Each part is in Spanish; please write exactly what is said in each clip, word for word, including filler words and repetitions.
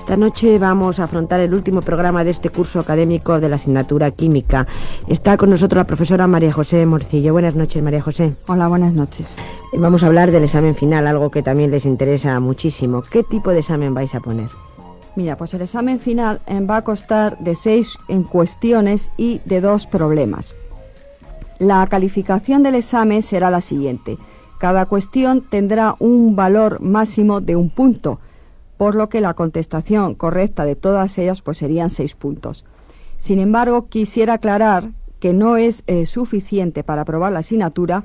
Esta noche vamos a afrontar el último programa de este curso académico de la asignatura Química. Está con nosotros la profesora María José Morcillo. Buenas noches, María José. Hola, buenas noches. Vamos a hablar del examen final, algo que también les interesa muchísimo. ¿Qué tipo de examen vais a poner? Mira, pues el examen final va a constar de seis en cuestiones y de dos problemas. La calificación del examen será la siguiente. Cada cuestión tendrá un valor máximo de un punto, por lo que la contestación correcta de todas ellas pues serían seis puntos. Sin embargo, quisiera aclarar que no es eh, suficiente para aprobar la asignatura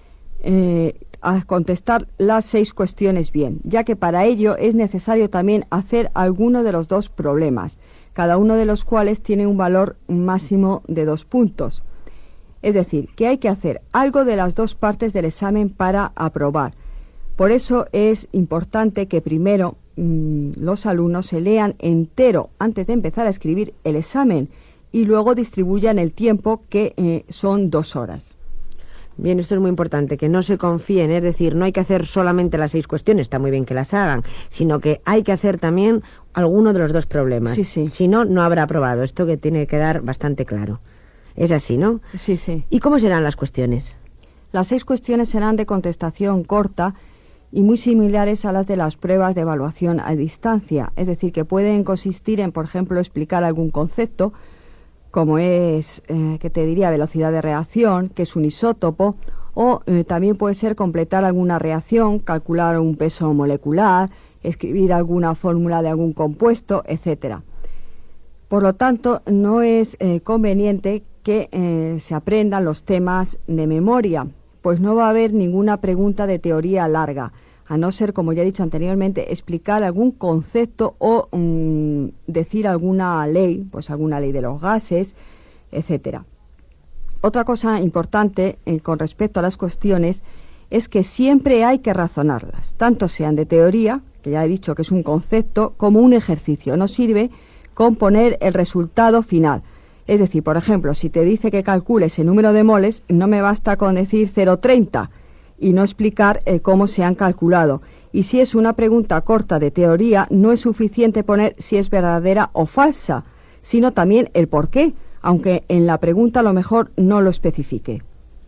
eh, a contestar las seis cuestiones bien, ya que para ello es necesario también hacer alguno de los dos problemas, cada uno de los cuales tiene un valor máximo de dos puntos. Es decir, que hay que hacer algo de las dos partes del examen para aprobar. Por eso es importante que primero mmm, los alumnos se lean entero antes de empezar a escribir el examen y luego distribuyan el tiempo, que eh, son dos horas. Bien, esto es muy importante, que no se confíen, es decir, no hay que hacer solamente las seis cuestiones, está muy bien que las hagan, sino que hay que hacer también alguno de los dos problemas. Sí, sí. Si no, no habrá aprobado. Esto que tiene que quedar bastante claro. Es así, ¿no? Sí, sí. ¿Y cómo serán las cuestiones? Las seis cuestiones serán de contestación corta y muy similares a las de las pruebas de evaluación a distancia. Es decir, que pueden consistir en, por ejemplo, explicar algún concepto, como es, eh, que te diría, velocidad de reacción, que es un isótopo, o eh, también puede ser completar alguna reacción, calcular un peso molecular, escribir alguna fórmula de algún compuesto, etcétera. Por lo tanto, no es eh, conveniente que eh, se aprendan los temas de memoria, pues no va a haber ninguna pregunta de teoría larga, a no ser, como ya he dicho anteriormente, explicar algún concepto o mmm, decir alguna ley, pues alguna ley de los gases, etcétera. Otra cosa importante eh, con respecto a las cuestiones es que siempre hay que razonarlas, tanto sean de teoría, que ya he dicho que es un concepto, como un ejercicio. No sirve con poner el resultado final. Es decir, por ejemplo, si te dice que calcules el número de moles, no me basta con decir cero coma treinta y no explicar eh, cómo se han calculado. Y si es una pregunta corta de teoría, no es suficiente poner si es verdadera o falsa, sino también el por qué, aunque en la pregunta a lo mejor no lo especifique.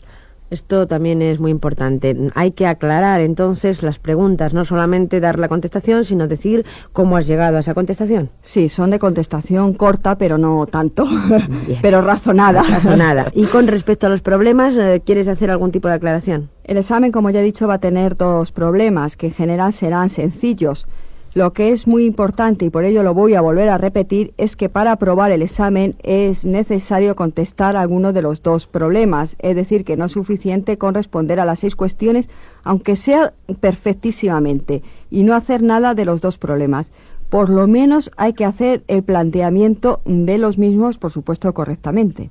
Esto también es muy importante. Hay que aclarar entonces las preguntas, no solamente dar la contestación, sino decir cómo has llegado a esa contestación. Sí, son de contestación corta, pero no tanto, pero razonada. Razonada. Y con respecto a los problemas, ¿quieres hacer algún tipo de aclaración? El examen, como ya he dicho, va a tener dos problemas, que en general serán sencillos. Lo que es muy importante, y por ello lo voy a volver a repetir, es que para aprobar el examen es necesario contestar alguno de los dos problemas. Es decir, que no es suficiente con responder a las seis cuestiones, aunque sea perfectísimamente, y no hacer nada de los dos problemas. Por lo menos hay que hacer el planteamiento de los mismos, por supuesto, correctamente.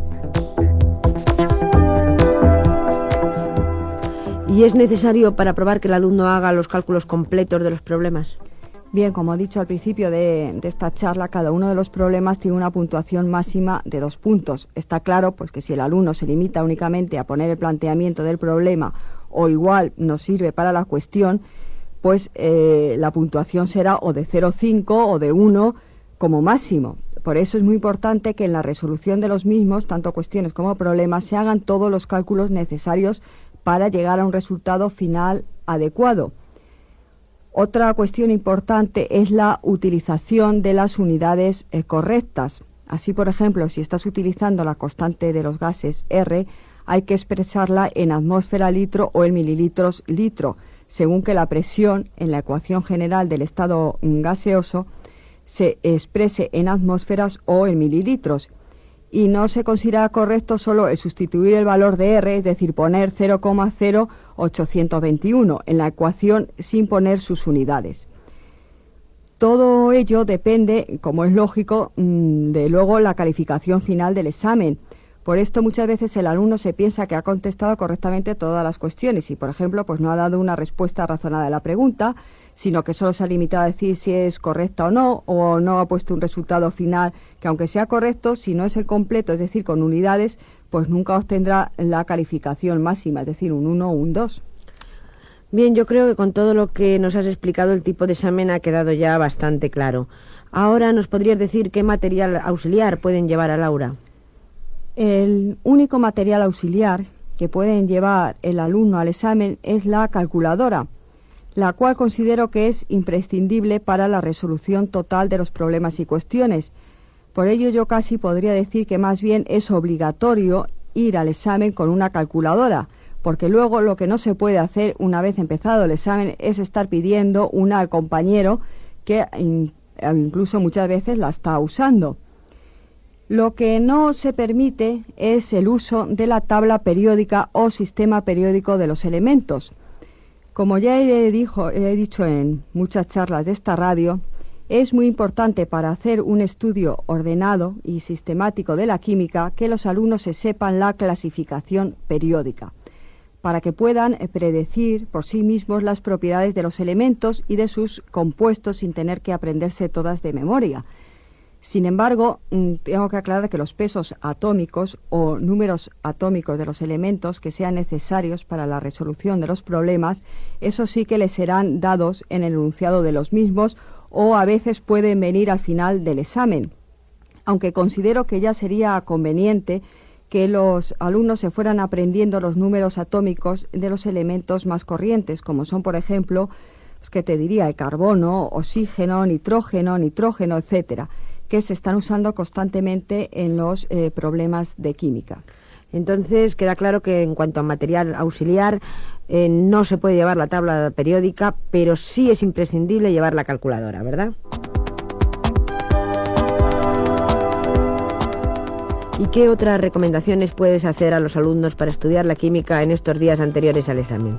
¿Y es necesario para aprobar que el alumno haga los cálculos completos de los problemas? Bien, como he dicho al principio de, de esta charla, cada uno de los problemas tiene una puntuación máxima de dos puntos. Está claro pues que si el alumno se limita únicamente a poner el planteamiento del problema o igual nos sirve para la cuestión, pues eh, la puntuación será o de cero coma cinco o de uno como máximo. Por eso es muy importante que en la resolución de los mismos, tanto cuestiones como problemas, se hagan todos los cálculos necesarios para llegar a un resultado final adecuado. Otra cuestión importante es la utilización de las unidades eh, correctas. Así, por ejemplo, si estás utilizando la constante de los gases R, hay que expresarla en atmósfera litro o en mililitros litro, según que la presión en la ecuación general del estado gaseoso se exprese en atmósferas o en mililitros. Y no se considera correcto solo el sustituir el valor de R, es decir, poner cero coma cero ochocientos veintiuno en la ecuación sin poner sus unidades. Todo ello depende, como es lógico, de luego la calificación final del examen. Por esto muchas veces el alumno se piensa que ha contestado correctamente todas las cuestiones y, por ejemplo, pues no ha dado una respuesta razonada a la pregunta, sino que solo se ha limitado a decir si es correcta o no, o no ha puesto un resultado final que, aunque sea correcto, si no es el completo, es decir, con unidades, pues nunca obtendrá la calificación máxima, es decir, un uno o un dos. Bien, yo creo que con todo lo que nos has explicado el tipo de examen ha quedado ya bastante claro. Ahora, ¿nos podrías decir qué material auxiliar pueden llevar al aula? El único material auxiliar que pueden llevar el alumno al examen es la calculadora, la cual considero que es imprescindible para la resolución total de los problemas y cuestiones. Por ello, yo casi podría decir que más bien es obligatorio ir al examen con una calculadora, porque luego lo que no se puede hacer una vez empezado el examen es estar pidiendo una al compañero que in, incluso muchas veces la está usando. Lo que no se permite es el uso de la tabla periódica o sistema periódico de los elementos. Como ya he, dijo, he dicho en muchas charlas de esta radio, es muy importante para hacer un estudio ordenado y sistemático de la química que los alumnos se sepan la clasificación periódica, para que puedan predecir por sí mismos las propiedades de los elementos y de sus compuestos sin tener que aprenderse todas de memoria. Sin embargo, tengo que aclarar que los pesos atómicos o números atómicos de los elementos que sean necesarios para la resolución de los problemas, eso sí que les serán dados en el enunciado de los mismos o a veces pueden venir al final del examen, aunque considero que ya sería conveniente que los alumnos se fueran aprendiendo los números atómicos de los elementos más corrientes, como son, por ejemplo, pues, ¿qué te diría? El carbono, oxígeno, nitrógeno, nitrógeno, etcétera, que se están usando constantemente en los eh, problemas de química. Entonces, queda claro que en cuanto a material auxiliar, eh, no se puede llevar la tabla periódica, pero sí es imprescindible llevar la calculadora, ¿verdad? ¿Y qué otras recomendaciones puedes hacer a los alumnos para estudiar la química en estos días anteriores al examen?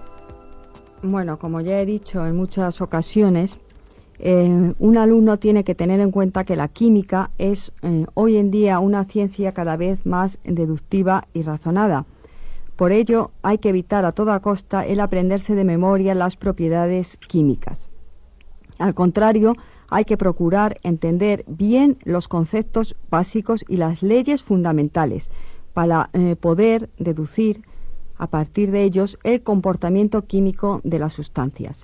Bueno, como ya he dicho en muchas ocasiones, Eh, un alumno tiene que tener en cuenta que la química es eh, hoy en día una ciencia cada vez más deductiva y razonada. Por ello, hay que evitar a toda costa el aprenderse de memoria las propiedades químicas. Al contrario, hay que procurar entender bien los conceptos básicos y las leyes fundamentales para eh, poder deducir a partir de ellos el comportamiento químico de las sustancias.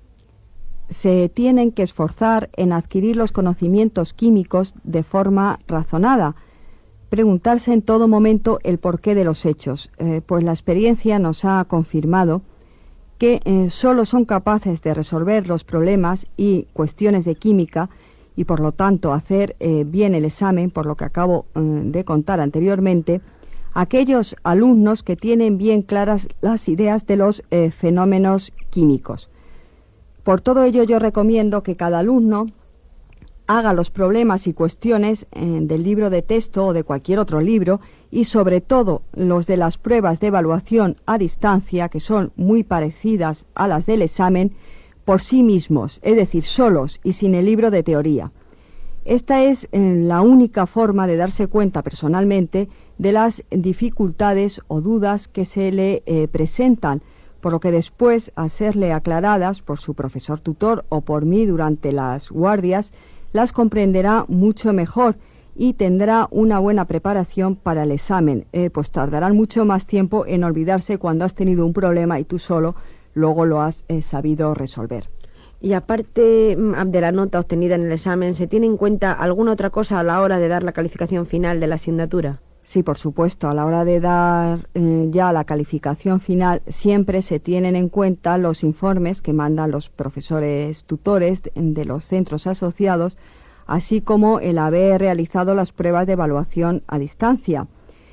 Se tienen que esforzar en adquirir los conocimientos químicos de forma razonada, preguntarse en todo momento el porqué de los hechos, eh, pues la experiencia nos ha confirmado que eh, solo son capaces de resolver los problemas y cuestiones de química y por lo tanto hacer eh, bien el examen, por lo que acabo eh, de contar anteriormente, aquellos alumnos que tienen bien claras las ideas de los eh, fenómenos químicos. Por todo ello, yo recomiendo que cada alumno haga los problemas y cuestiones eh, del libro de texto o de cualquier otro libro y sobre todo los de las pruebas de evaluación a distancia, que son muy parecidas a las del examen, por sí mismos, es decir, solos y sin el libro de teoría. Esta es eh, la única forma de darse cuenta personalmente de las dificultades o dudas que se le eh, presentan, por lo que después, al serle aclaradas por su profesor tutor o por mí durante las guardias, las comprenderá mucho mejor y tendrá una buena preparación para el examen, eh, pues tardarán mucho más tiempo en olvidarse cuando has tenido un problema y tú solo luego lo has eh, sabido resolver. Y aparte de la nota obtenida en el examen, ¿se tiene en cuenta alguna otra cosa a la hora de dar la calificación final de la asignatura? Sí, por supuesto. A la hora de dar eh, ya la calificación final, siempre se tienen en cuenta los informes que mandan los profesores tutores de, de los centros asociados, así como el haber realizado las pruebas de evaluación a distancia.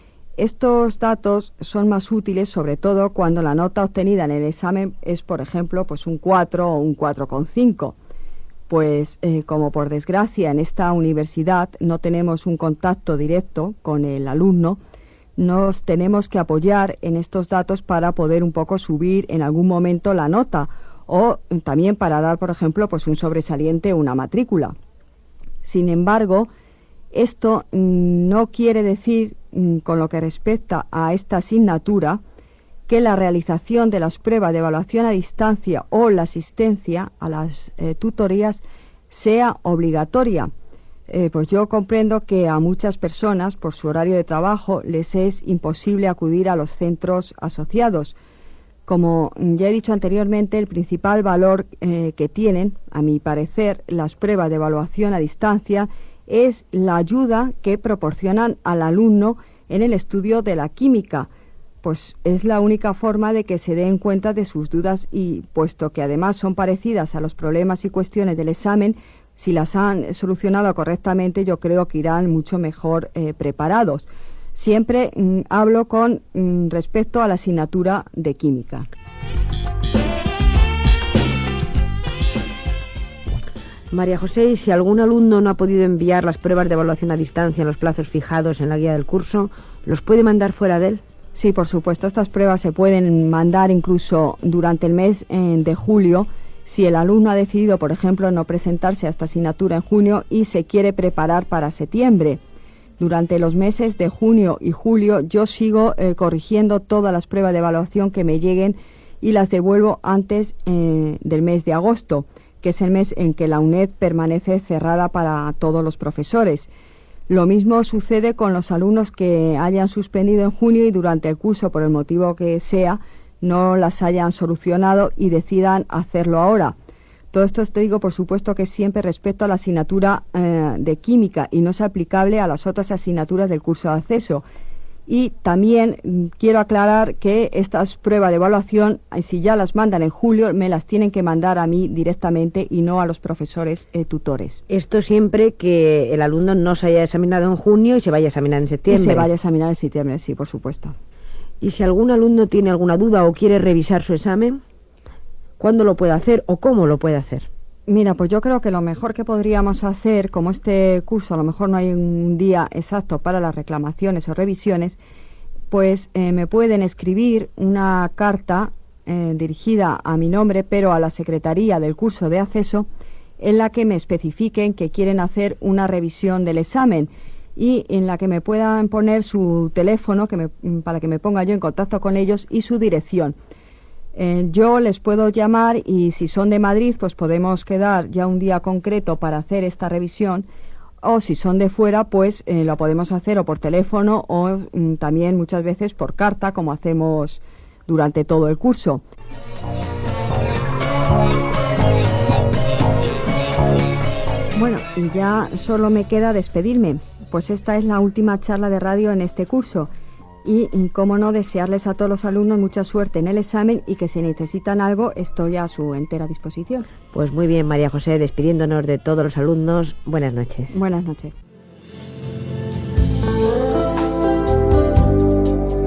Estos datos son más útiles, sobre todo cuando la nota obtenida en el examen es, por ejemplo, pues un cuatro o un cuatro coma cinco. Pues eh, como por desgracia en esta universidad no tenemos un contacto directo con el alumno, nos tenemos que apoyar en estos datos para poder un poco subir en algún momento la nota o también para dar, por ejemplo, pues un sobresaliente o una matrícula. Sin embargo, esto mm, no quiere decir, mm, con lo que respecta a esta asignatura, que la realización de las pruebas de evaluación a distancia o la asistencia a las eh, tutorías sea obligatoria. Eh, pues yo comprendo que a muchas personas, por su horario de trabajo, les es imposible acudir a los centros asociados. Como ya he dicho anteriormente, el principal valor eh, que tienen, a mi parecer, las pruebas de evaluación a distancia es la ayuda que proporcionan al alumno en el estudio de la química, pues es la única forma de que se den cuenta de sus dudas y, puesto que además son parecidas a los problemas y cuestiones del examen, si las han solucionado correctamente, yo creo que irán mucho mejor eh, preparados. Siempre mm, hablo con mm, respecto a la asignatura de química. María José, ¿y si algún alumno no ha podido enviar las pruebas de evaluación a distancia en los plazos fijados en la guía del curso, los puede mandar fuera de él? Sí, por supuesto, estas pruebas se pueden mandar incluso durante el mes eh, de julio, si el alumno ha decidido, por ejemplo, no presentarse a esta asignatura en junio y se quiere preparar para septiembre. Durante los meses de junio y julio yo sigo eh, corrigiendo todas las pruebas de evaluación que me lleguen y las devuelvo antes eh, del mes de agosto, que es el mes en que la UNED permanece cerrada para todos los profesores. Lo mismo sucede con los alumnos que hayan suspendido en junio y durante el curso, por el motivo que sea, no las hayan solucionado y decidan hacerlo ahora. Todo esto te digo, por supuesto, que siempre respecto a la asignatura eh, de química y no es aplicable a las otras asignaturas del curso de acceso. Y también mm, quiero aclarar que estas pruebas de evaluación, si ya las mandan en julio, me las tienen que mandar a mí directamente y no a los profesores eh, tutores. Esto siempre que el alumno no se haya examinado en junio y se vaya a examinar en septiembre. Y se vaya a examinar en septiembre, sí, por supuesto. Y si algún alumno tiene alguna duda o quiere revisar su examen, ¿cuándo lo puede hacer o cómo lo puede hacer? Mira, pues yo creo que lo mejor que podríamos hacer, como este curso a lo mejor no hay un día exacto para las reclamaciones o revisiones, pues eh, me pueden escribir una carta eh, dirigida a mi nombre, pero a la Secretaría del curso de acceso, en la que me especifiquen que quieren hacer una revisión del examen y en la que me puedan poner su teléfono que me, para que me ponga yo en contacto con ellos y su dirección. Eh, yo les puedo llamar y si son de Madrid, pues podemos quedar ya un día concreto para hacer esta revisión, o si son de fuera, pues eh, lo podemos hacer o por teléfono o mm, también muchas veces por carta, como hacemos durante todo el curso. Bueno, y ya solo me queda despedirme, pues esta es la última charla de radio en este curso. Y, y cómo no, desearles a todos los alumnos mucha suerte en el examen y que si necesitan algo estoy a su entera disposición. Pues muy bien, María José, despidiéndonos de todos los alumnos, buenas noches. Buenas noches.